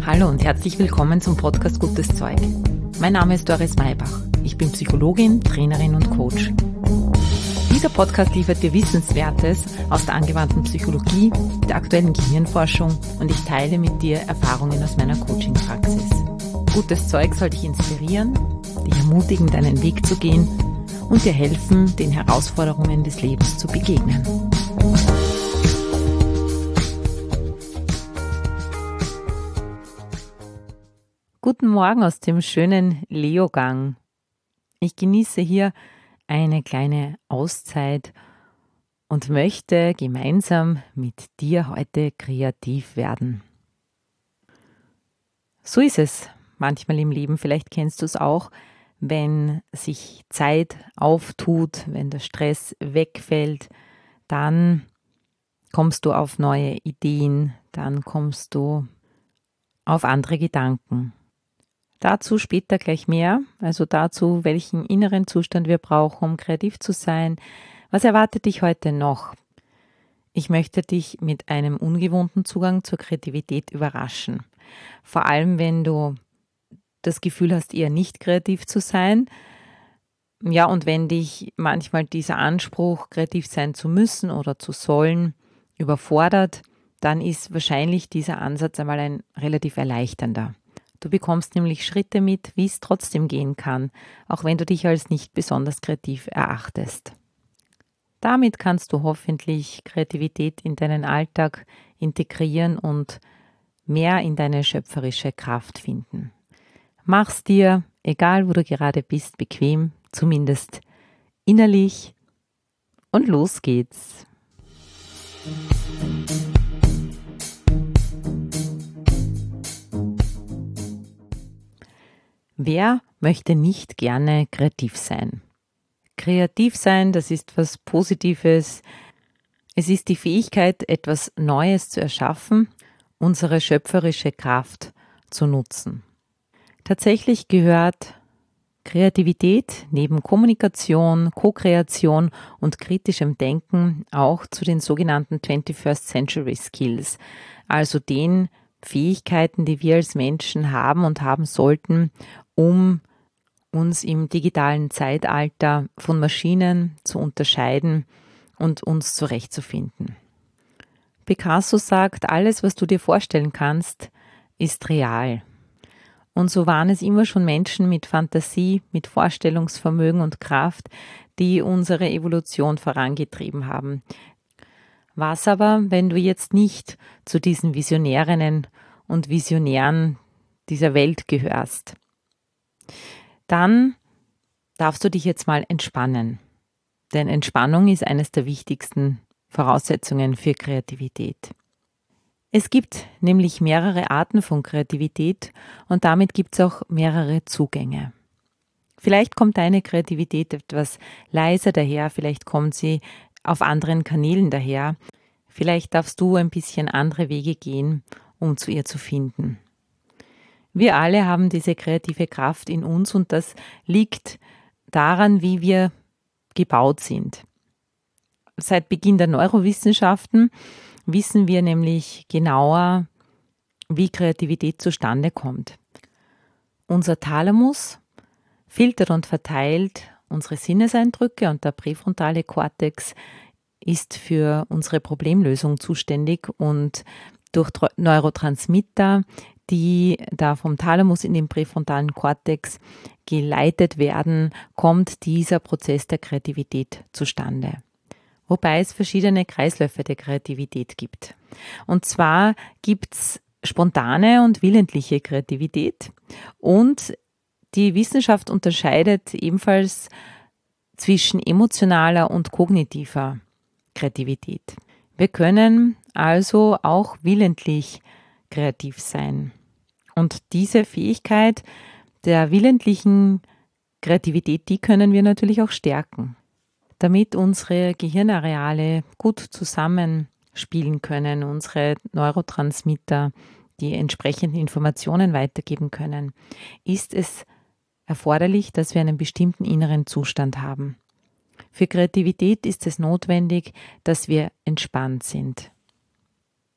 Hallo und herzlich willkommen zum Podcast Gutes Zeug. Mein Name ist Doris Maybach. Ich bin Psychologin, Trainerin und Coach. Dieser Podcast liefert dir Wissenswertes aus der angewandten Psychologie, der aktuellen Gehirnforschung und ich teile mit dir Erfahrungen aus meiner Coaching-Praxis. Gutes Zeug soll dich inspirieren, dich ermutigen, deinen Weg zu gehen und dir helfen, den Herausforderungen des Lebens zu begegnen. Guten Morgen aus dem schönen Leogang. Ich genieße hier eine kleine Auszeit und möchte gemeinsam mit dir heute kreativ werden. So ist es manchmal im Leben, vielleicht kennst du es auch, wenn sich Zeit auftut, wenn der Stress wegfällt, dann kommst du auf neue Ideen, dann kommst du auf andere Gedanken. Dazu später gleich mehr, also dazu, welchen inneren Zustand wir brauchen, um kreativ zu sein. Was erwartet dich heute noch? Ich möchte dich mit einem ungewohnten Zugang zur Kreativität überraschen. Vor allem, wenn du das Gefühl hast, eher nicht kreativ zu sein. Ja, und wenn dich manchmal dieser Anspruch, kreativ sein zu müssen oder zu sollen, überfordert, dann ist wahrscheinlich dieser Ansatz einmal ein relativ erleichternder. Du bekommst nämlich Schritte mit, wie es trotzdem gehen kann, auch wenn du dich als nicht besonders kreativ erachtest. Damit kannst du hoffentlich Kreativität in deinen Alltag integrieren und mehr in deine schöpferische Kraft finden. Mach's dir, egal wo du gerade bist, bequem, zumindest innerlich, und los geht's. Wer möchte nicht gerne kreativ sein? Kreativ sein, das ist was Positives. Es ist die Fähigkeit, etwas Neues zu erschaffen, unsere schöpferische Kraft zu nutzen. Tatsächlich gehört Kreativität neben Kommunikation, Co-Kreation und kritischem Denken auch zu den sogenannten 21st Century Skills, also den Fähigkeiten, die wir als Menschen haben und haben sollten, um uns im digitalen Zeitalter von Maschinen zu unterscheiden und uns zurechtzufinden. Picasso sagt, alles, was du dir vorstellen kannst, ist real. Und so waren es immer schon Menschen mit Fantasie, mit Vorstellungsvermögen und Kraft, die unsere Evolution vorangetrieben haben. Was aber, wenn du jetzt nicht zu diesen Visionärinnen und Visionären dieser Welt gehörst? Dann darfst du dich jetzt mal entspannen. Denn Entspannung ist eines der wichtigsten Voraussetzungen für Kreativität. Es gibt nämlich mehrere Arten von Kreativität und damit gibt es auch mehrere Zugänge. Vielleicht kommt deine Kreativität etwas leiser daher, vielleicht kommt sie auf anderen Kanälen daher. Vielleicht darfst du ein bisschen andere Wege gehen, um zu ihr zu finden. Wir alle haben diese kreative Kraft in uns und das liegt daran, wie wir gebaut sind. Seit Beginn der Neurowissenschaften wissen wir nämlich genauer, wie Kreativität zustande kommt. Unser Thalamus filtert und verteilt unsere Sinneseindrücke und der präfrontale Kortex ist für unsere Problemlösung zuständig und durch Neurotransmitter, die da vom Thalamus in den präfrontalen Kortex geleitet werden, kommt dieser Prozess der Kreativität zustande. Wobei es verschiedene Kreisläufe der Kreativität gibt. Und zwar gibt es spontane und willentliche Kreativität und die Wissenschaft unterscheidet ebenfalls zwischen emotionaler und kognitiver Kreativität. Wir können also auch willentlich kreativ sein. Und diese Fähigkeit der willentlichen Kreativität, die können wir natürlich auch stärken, damit unsere Gehirnareale gut zusammenspielen können, unsere Neurotransmitter die entsprechenden Informationen weitergeben können, ist es erforderlich, dass wir einen bestimmten inneren Zustand haben. Für Kreativität ist es notwendig, dass wir entspannt sind.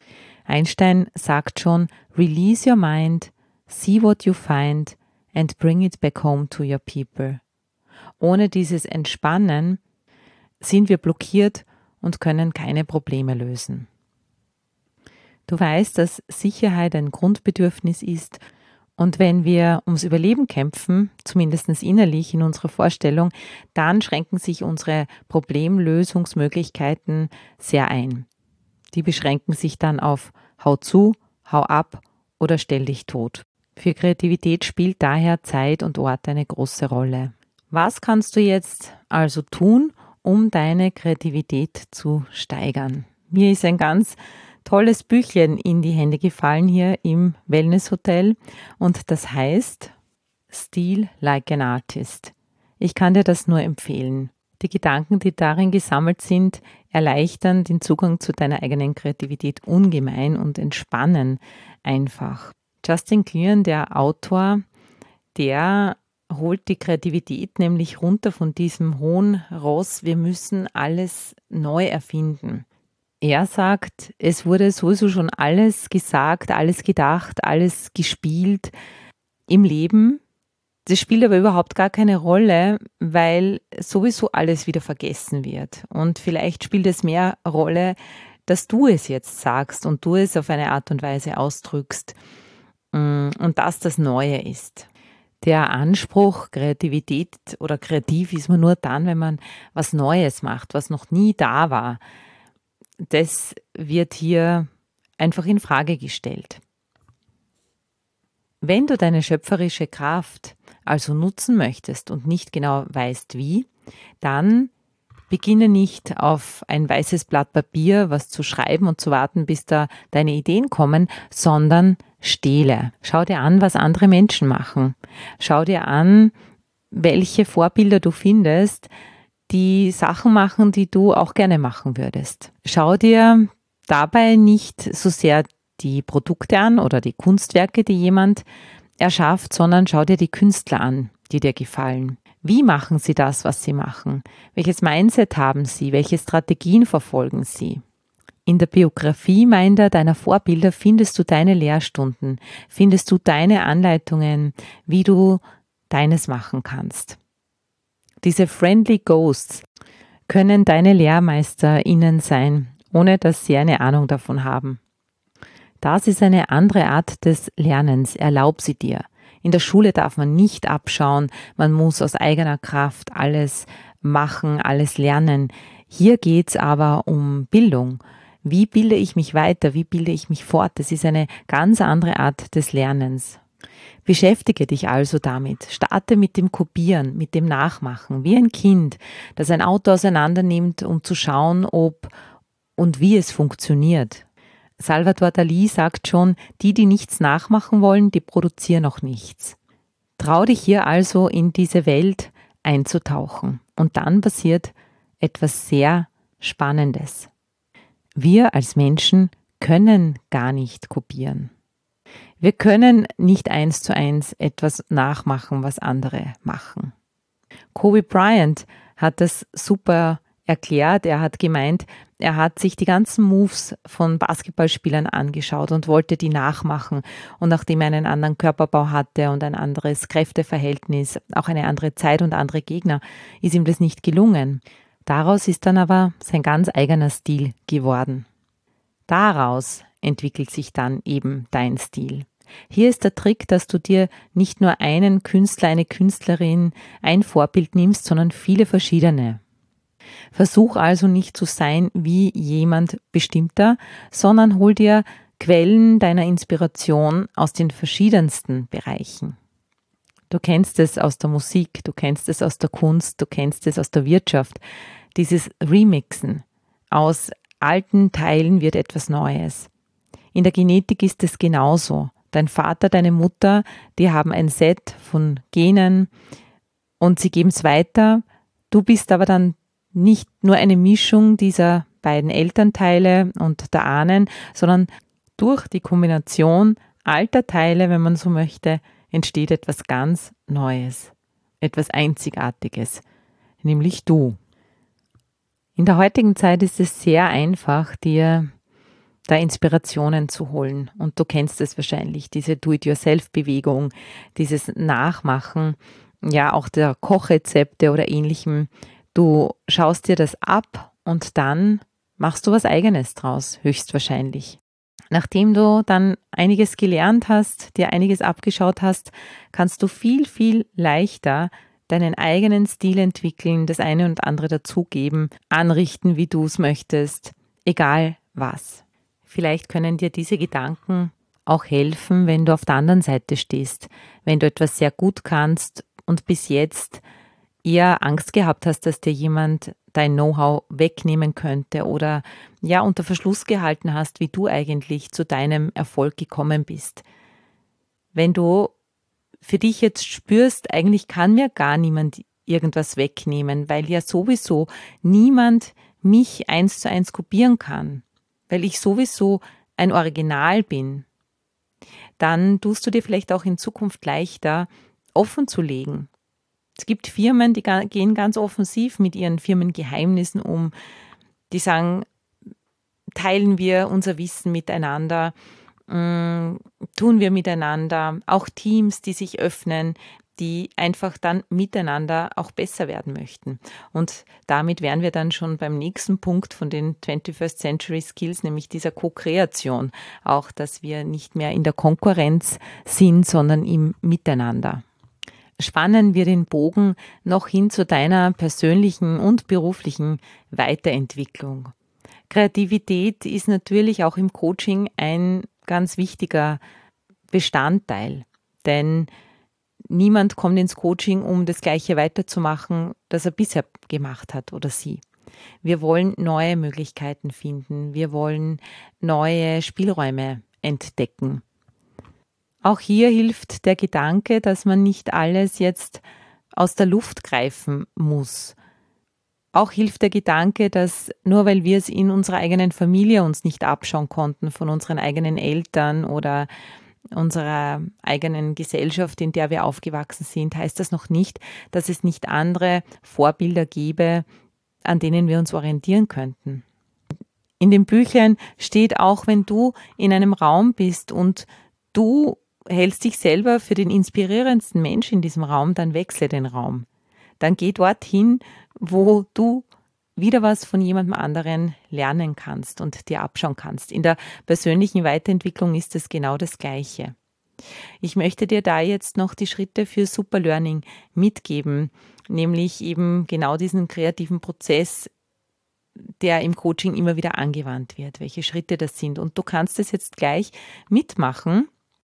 Einstein sagt schon, release your mind, see what you find and bring it back home to your people. Ohne dieses Entspannen sind wir blockiert und können keine Probleme lösen. Du weißt, dass Sicherheit ein Grundbedürfnis ist und wenn wir ums Überleben kämpfen, zumindest innerlich in unserer Vorstellung, dann schränken sich unsere Problemlösungsmöglichkeiten sehr ein. Die beschränken sich dann auf hau zu, hau ab oder stell dich tot. Für Kreativität spielt daher Zeit und Ort eine große Rolle. Was kannst du jetzt also tun, um deine Kreativität zu steigern? Mir ist ein ganz tolles Büchlein in die Hände gefallen hier im Wellness-Hotel und das heißt Steal Like an Artist. Ich kann dir das nur empfehlen. Die Gedanken, die darin gesammelt sind, erleichtern den Zugang zu deiner eigenen Kreativität ungemein und entspannen einfach. Justin Kleon, der Autor, der holt die Kreativität nämlich runter von diesem hohen Ross, wir müssen alles neu erfinden. Er sagt, es wurde sowieso schon alles gesagt, alles gedacht, alles gespielt im Leben. Das spielt aber überhaupt gar keine Rolle, weil sowieso alles wieder vergessen wird. Und vielleicht spielt es mehr Rolle, dass du es jetzt sagst und du es auf eine Art und Weise ausdrückst und dass das Neue ist. Der Anspruch, Kreativität oder kreativ ist man nur dann, wenn man was Neues macht, was noch nie da war. Das wird hier einfach in Frage gestellt. Wenn du deine schöpferische Kraft also nutzen möchtest und nicht genau weißt wie, dann beginne nicht auf ein weißes Blatt Papier was zu schreiben und zu warten, bis da deine Ideen kommen, sondern stehle. Schau dir an, was andere Menschen machen. Schau dir an, welche Vorbilder du findest, die Sachen machen, die du auch gerne machen würdest. Schau dir dabei nicht so sehr die Produkte an oder die Kunstwerke, die jemand erschafft, sondern schau dir die Künstler an, die dir gefallen. Wie machen sie das, was sie machen? Welches Mindset haben sie? Welche Strategien verfolgen sie? In der Biografie deiner Vorbilder findest du deine Lehrstunden, findest du deine Anleitungen, wie du deines machen kannst. Diese Friendly Ghosts können deine LehrmeisterInnen sein, ohne dass sie eine Ahnung davon haben. Das ist eine andere Art des Lernens, erlaub sie dir. In der Schule darf man nicht abschauen, man muss aus eigener Kraft alles machen, alles lernen. Hier geht's aber um Bildung. Wie bilde ich mich weiter? Wie bilde ich mich fort? Das ist eine ganz andere Art des Lernens. Beschäftige dich also damit. Starte mit dem Kopieren, mit dem Nachmachen, wie ein Kind, das ein Auto auseinander nimmt, um zu schauen, ob und wie es funktioniert. Salvador Dalí sagt schon, die nichts nachmachen wollen, die produzieren auch nichts. Trau dich hier also in diese Welt einzutauchen und dann passiert etwas sehr Spannendes. Wir als Menschen können gar nicht kopieren. Wir können nicht 1:1 etwas nachmachen, was andere machen. Kobe Bryant hat das super erklärt. Er hat gemeint, er hat sich die ganzen Moves von Basketballspielern angeschaut und wollte die nachmachen. Und nachdem er einen anderen Körperbau hatte und ein anderes Kräfteverhältnis, auch eine andere Zeit und andere Gegner, ist ihm das nicht gelungen. Daraus ist dann aber sein ganz eigener Stil geworden. Daraus entwickelt sich dann eben dein Stil. Hier ist der Trick, dass du dir nicht nur einen Künstler, eine Künstlerin, ein Vorbild nimmst, sondern viele verschiedene. Versuch also nicht zu sein wie jemand Bestimmter, sondern hol dir Quellen deiner Inspiration aus den verschiedensten Bereichen. Du kennst es aus der Musik, du kennst es aus der Kunst, du kennst es aus der Wirtschaft. Dieses Remixen. Aus alten Teilen wird etwas Neues. In der Genetik ist es genauso. Dein Vater, deine Mutter, die haben ein Set von Genen und sie geben es weiter. Du bist aber dann nicht nur eine Mischung dieser beiden Elternteile und der Ahnen, sondern durch die Kombination alter Teile, wenn man so möchte, entsteht etwas ganz Neues, etwas Einzigartiges, nämlich du. In der heutigen Zeit ist es sehr einfach, dir da Inspirationen zu holen. Und du kennst es wahrscheinlich, diese Do-it-yourself-Bewegung, dieses Nachmachen, ja auch der Kochrezepte oder ähnlichem. Du schaust dir das ab und dann machst du was Eigenes draus, höchstwahrscheinlich. Nachdem du dann einiges gelernt hast, dir einiges abgeschaut hast, kannst du viel, viel leichter deinen eigenen Stil entwickeln, das eine und andere dazugeben, anrichten, wie du es möchtest, egal was. Vielleicht können dir diese Gedanken auch helfen, wenn du auf der anderen Seite stehst, wenn du etwas sehr gut kannst und bis jetzt eher Angst gehabt hast, dass dir jemand dein Know-how wegnehmen könnte oder ja unter Verschluss gehalten hast, wie du eigentlich zu deinem Erfolg gekommen bist. Wenn du für dich jetzt spürst, eigentlich kann mir gar niemand irgendwas wegnehmen, weil ja sowieso niemand mich 1:1 kopieren kann, weil ich sowieso ein Original bin, dann tust du dir vielleicht auch in Zukunft leichter, offen zu legen. Es gibt Firmen, die gehen ganz offensiv mit ihren Firmengeheimnissen um. Die sagen, teilen wir unser Wissen miteinander, tun wir miteinander. Auch Teams, die sich öffnen, die einfach dann miteinander auch besser werden möchten. Und damit wären wir dann schon beim nächsten Punkt von den 21st Century Skills, nämlich dieser Co-Kreation. Auch, dass wir nicht mehr in der Konkurrenz sind, sondern im Miteinander. Spannen wir den Bogen noch hin zu deiner persönlichen und beruflichen Weiterentwicklung. Kreativität ist natürlich auch im Coaching ein ganz wichtiger Bestandteil, denn niemand kommt ins Coaching, um das Gleiche weiterzumachen, das er bisher gemacht hat oder sie. Wir wollen neue Möglichkeiten finden, wir wollen neue Spielräume entdecken. Auch hier hilft der Gedanke, dass man nicht alles jetzt aus der Luft greifen muss. Auch hilft der Gedanke, dass nur weil wir es in unserer eigenen Familie uns nicht abschauen konnten, von unseren eigenen Eltern oder unserer eigenen Gesellschaft, in der wir aufgewachsen sind, heißt das noch nicht, dass es nicht andere Vorbilder gäbe, an denen wir uns orientieren könnten. In den Büchern steht auch, wenn du in einem Raum bist und du hältst dich selber für den inspirierendsten Mensch in diesem Raum, dann wechsle den Raum. Dann geh dorthin, wo du wieder was von jemandem anderen lernen kannst und dir abschauen kannst. In der persönlichen Weiterentwicklung ist es genau das Gleiche. Ich möchte dir da jetzt noch die Schritte für Super Learning mitgeben, nämlich eben genau diesen kreativen Prozess, der im Coaching immer wieder angewandt wird, welche Schritte das sind. Und du kannst es jetzt gleich mitmachen,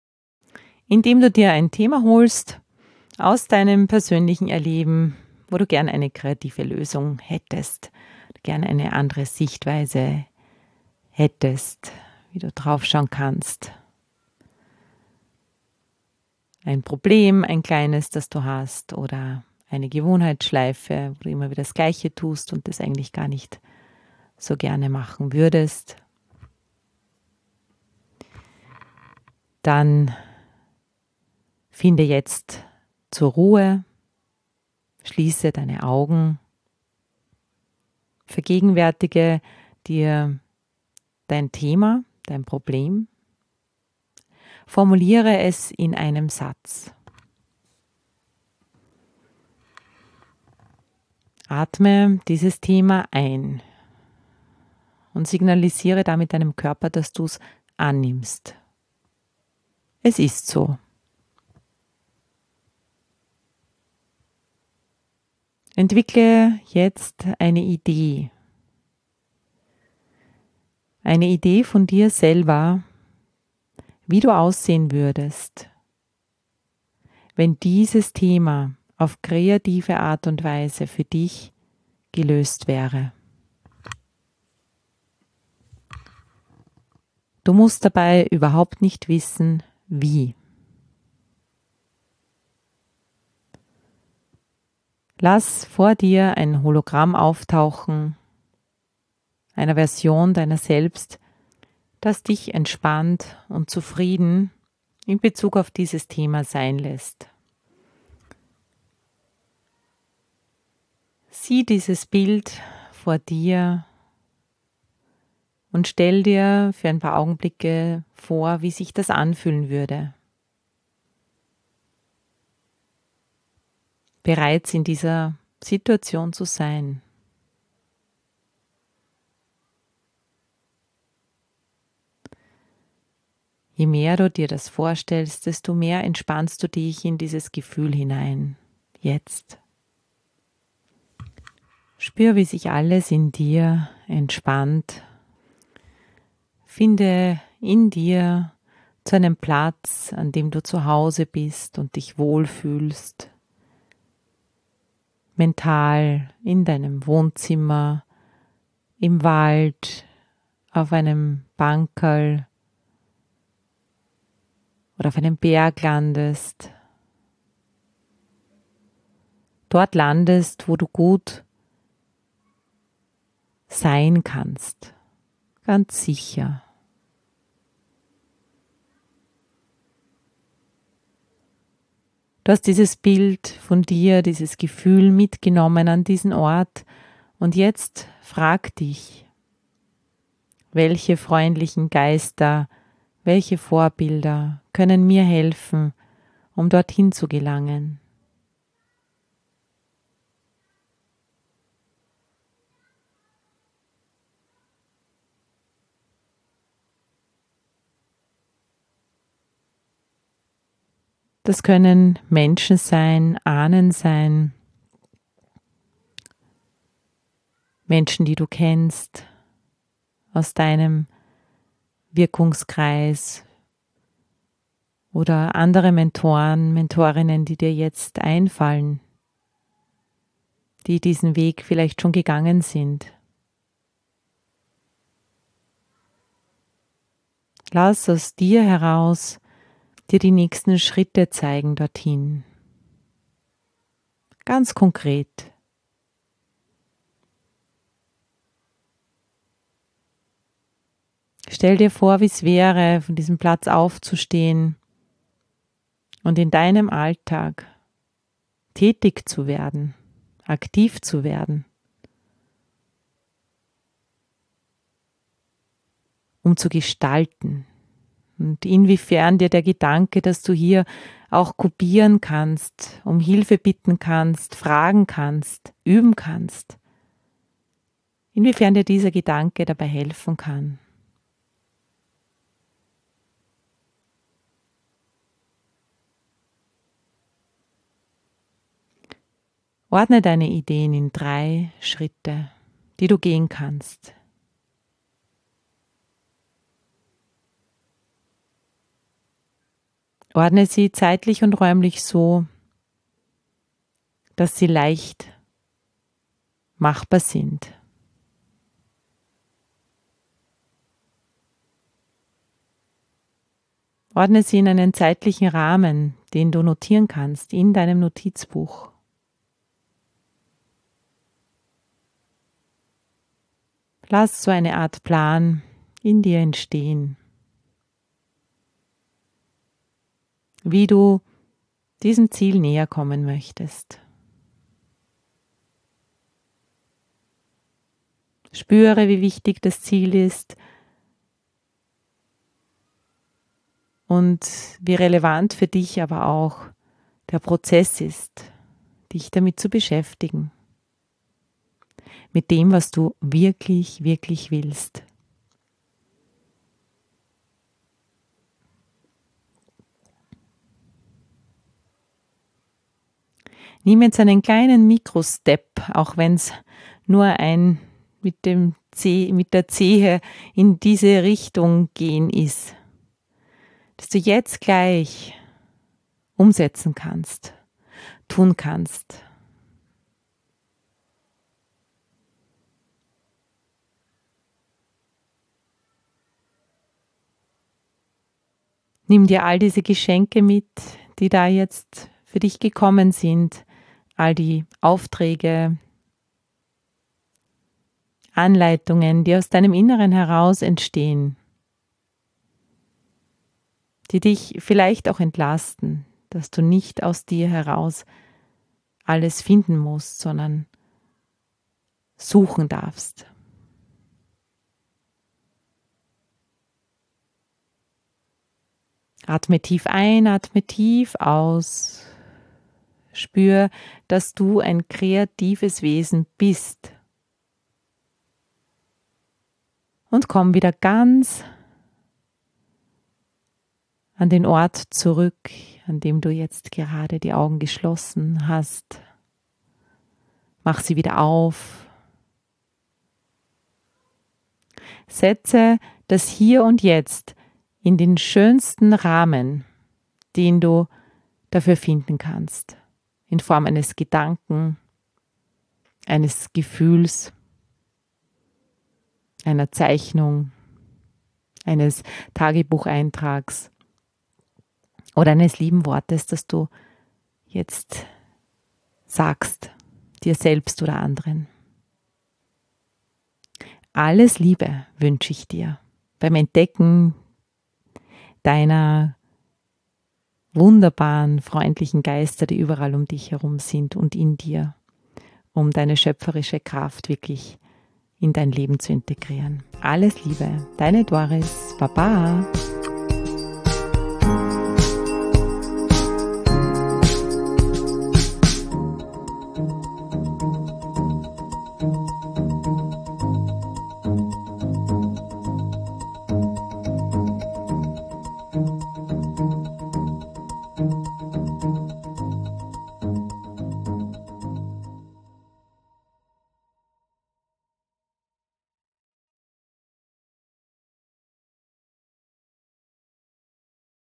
indem du dir ein Thema holst aus deinem persönlichen Erleben, wo du gern eine kreative Lösung hättest, gern eine andere Sichtweise hättest, wie du draufschauen kannst. Ein Problem, ein kleines, das du hast, oder eine Gewohnheitsschleife, wo du immer wieder das Gleiche tust und das eigentlich gar nicht so gerne machen würdest. Dann finde jetzt zur Ruhe, schließe deine Augen, vergegenwärtige dir dein Thema, dein Problem, formuliere es in einem Satz. Atme dieses Thema ein und signalisiere damit deinem Körper, dass du es annimmst. Es ist so. Entwickle jetzt eine Idee. Eine Idee von dir selber, wie du aussehen würdest, wenn dieses Thema auf kreative Art und Weise für dich gelöst wäre. Du musst dabei überhaupt nicht wissen, wie. Lass vor dir ein Hologramm auftauchen, einer Version deiner selbst, das dich entspannt und zufrieden in Bezug auf dieses Thema sein lässt. Sieh dieses Bild vor dir und stell dir für ein paar Augenblicke vor, wie sich das anfühlen würde, bereits in dieser Situation zu sein. Je mehr du dir das vorstellst, desto mehr entspannst du dich in dieses Gefühl hinein. Jetzt. Spür, wie sich alles in dir entspannt. Finde in dir zu einem Platz, an dem du zu Hause bist und dich wohlfühlst. Mental in deinem Wohnzimmer, im Wald, auf einem Bankerl oder auf einem Berg landest. Dort landest, wo du gut sein kannst, ganz sicher. Du hast dieses Bild von dir, dieses Gefühl mitgenommen an diesen Ort und jetzt frag dich, welche freundlichen Geister, welche Vorbilder können mir helfen, um dorthin zu gelangen? Das können Menschen sein, Ahnen sein, Menschen, die du kennst, aus deinem Wirkungskreis oder andere Mentoren, Mentorinnen, die dir jetzt einfallen, die diesen Weg vielleicht schon gegangen sind. Lass aus dir heraus dir die nächsten Schritte zeigen dorthin. Ganz konkret. Stell dir vor, wie es wäre, von diesem Platz aufzustehen und in deinem Alltag tätig zu werden, aktiv zu werden, um zu gestalten. Und inwiefern dir der Gedanke, dass du hier auch kopieren kannst, um Hilfe bitten kannst, fragen kannst, üben kannst, inwiefern dir dieser Gedanke dabei helfen kann. Ordne deine Ideen in 3 Schritte, die du gehen kannst. Ordne sie zeitlich und räumlich so, dass sie leicht machbar sind. Ordne sie in einen zeitlichen Rahmen, den du notieren kannst in deinem Notizbuch. Lass so eine Art Plan in dir entstehen, wie du diesem Ziel näher kommen möchtest. Spüre, wie wichtig das Ziel ist und wie relevant für dich aber auch der Prozess ist, dich damit zu beschäftigen, mit dem, was du wirklich, wirklich willst. Nimm jetzt einen kleinen Mikrostep, auch wenn es nur ein mit der Zehe in diese Richtung gehen ist, dass du jetzt gleich umsetzen kannst, tun kannst. Nimm dir all diese Geschenke mit, die da jetzt für dich gekommen sind, all die Aufträge, Anleitungen, die aus deinem Inneren heraus entstehen, die dich vielleicht auch entlasten, dass du nicht aus dir heraus alles finden musst, sondern suchen darfst. Atme tief ein, atme tief aus. Spür, dass du ein kreatives Wesen bist. Und komm wieder ganz an den Ort zurück, an dem du jetzt gerade die Augen geschlossen hast. Mach sie wieder auf. Setze das Hier und Jetzt in den schönsten Rahmen, den du dafür finden kannst. In Form eines Gedanken, eines Gefühls, einer Zeichnung, eines Tagebucheintrags oder eines lieben Wortes, das du jetzt sagst, dir selbst oder anderen. Alles Liebe wünsche ich dir beim Entdecken deiner wunderbaren, freundlichen Geister, die überall um dich herum sind und in dir, um deine schöpferische Kraft wirklich in dein Leben zu integrieren. Alles Liebe, deine Doris, Baba.